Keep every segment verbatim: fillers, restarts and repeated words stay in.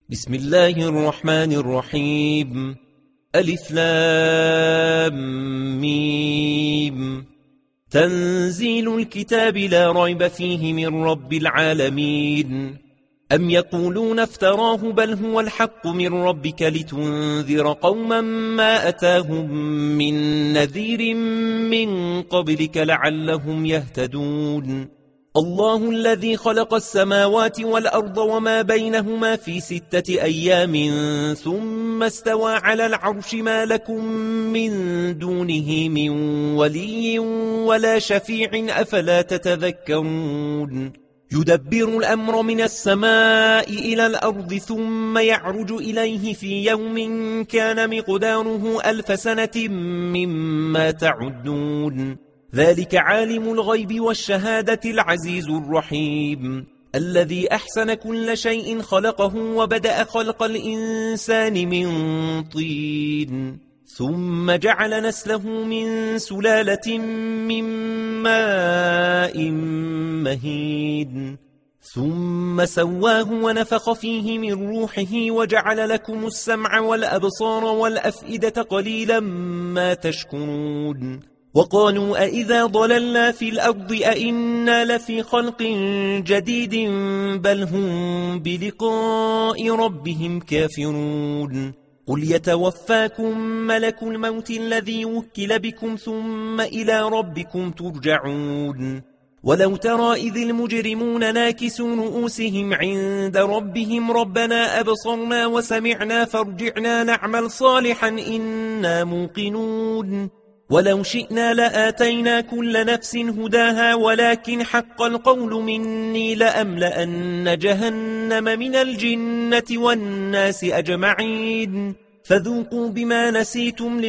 بسم الله الرحمن الرحيم. ألف لام ميم. تنزيل الكتاب لا ريب فيه من رب العالمين. أم يقولون افتراه بل هو الحق من ربك لتنذر قوما ما أتاهم من نذير من قبلك لعلهم يهتدون. الله الذي خلق السماوات والأرض وما بينهما في ستة أيام ثم استوى على العرش ما لكم من دونه من ولي ولا شفيع أفلا تتذكرون. يدبر الأمر من السماء إلى الأرض ثم يعرج إليه في يوم كان مقداره ألف سنة مما تعدون. ذلك عالم الغيب والشهادة العزيز الرحيم الذي أحسن كل شيء خلقه وبدأ خلق الإنسان من طين ثم جعل نسله من سلالة من ماء مهين ثم سواه ونفخ فيه من روحه وجعل لكم السمع والأبصار والأفئدة قليلا ما تشكرون. وقالوا أئذا ضللنا في الأرض أئنا لفي خلق جديد بل هم بلقاء ربهم كافرون. قل يتوفاكم ملك الموت الذي وكل بكم ثم إلى ربكم ترجعون. ولو ترى إذ المجرمون ناكسوا رؤوسهم عند ربهم ربنا أبصرنا وسمعنا فارجعنا نعمل صالحا إنا موقنون. ولو شئنا لآتينا كل نفس هداها ولكن حق القول مني لأملأن جهنم من الجنة والناس أجمعين. فذوقوا بما نسيتم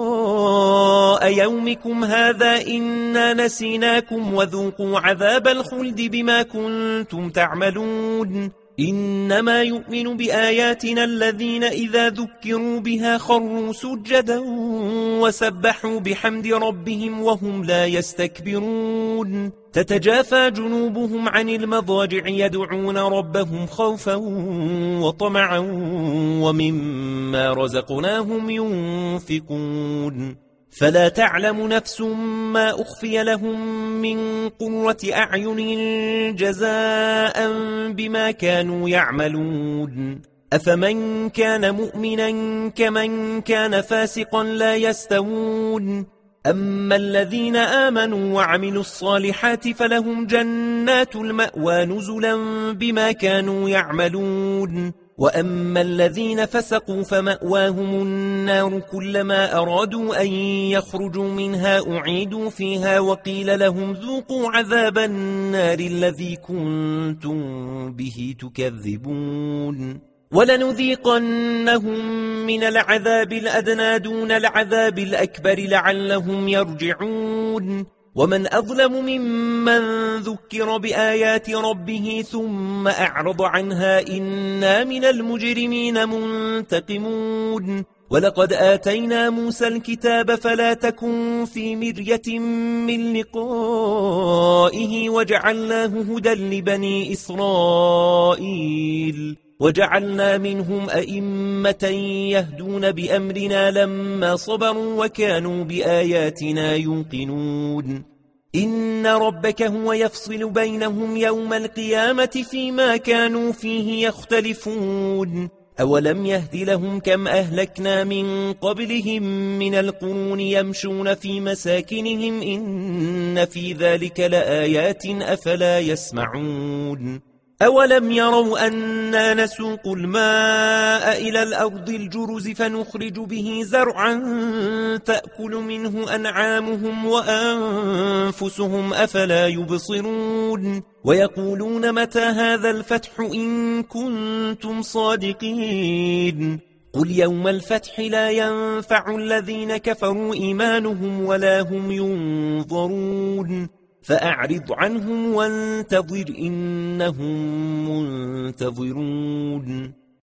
لقاء يومكم هذا إنا نسيناكم وذوقوا عذاب الخلد بما كنتم تعملون. إنما يؤمن بآياتنا الذين إذا ذكروا بها خروا سجدا وسبحوا بحمد ربهم وهم لا يستكبرون. تتجافى جنوبهم عن المضاجع يدعون ربهم خوفا وطمعا ومما رزقناهم ينفقون. فلا تعلم نفس ما أخفي لهم من قرة أعين جزاء بما كانوا يعملون. أفمن كان مؤمنا كمن كان فاسقا لا يستوون. أما الذين آمنوا وعملوا الصالحات فلهم جنات المأوى نزلا بما كانوا يعملون. وأما الذين فسقوا فمأواهم النار كلما أرادوا أن يخرجوا منها أعيدوا فيها وقيل لهم ذوقوا عذاب النار الذي كنتم به تكذبون. ولنذيقنهم من العذاب الأدنى دون العذاب الأكبر لعلهم يرجعون. ومن أظلم ممن ذكر بآيات ربه ثم أعرض عنها إنا من المجرمين منتقمون. ولقد آتينا موسى الكتاب فلا تكن في مرية من لقائه وجعلناه هدى لبني إسرائيل وجعلنا منهم أئمة يهدون بأمرنا لما صبروا وكانوا بآياتنا يوقنون. إن ربك هو يفصل بينهم يوم القيامة فيما كانوا فيه يختلفون. أولم يهد لهم كم أهلكنا من قبلهم من القرون يمشون في مساكنهم إن في ذلك لآيات أفلا يسمعون. أولم يروا أنا نسوق الماء إلى الأرض الجرز فنخرج به زرعا تأكل منه أنعامهم وأنفسهم أفلا يبصرون. ويقولون متى هذا الفتح إن كنتم صادقين. قل يوم الفتح لا ينفع الذين كفروا إيمانهم ولا هم ينظرون. فأعرض عنهم وانتظر إنهم منتظرون.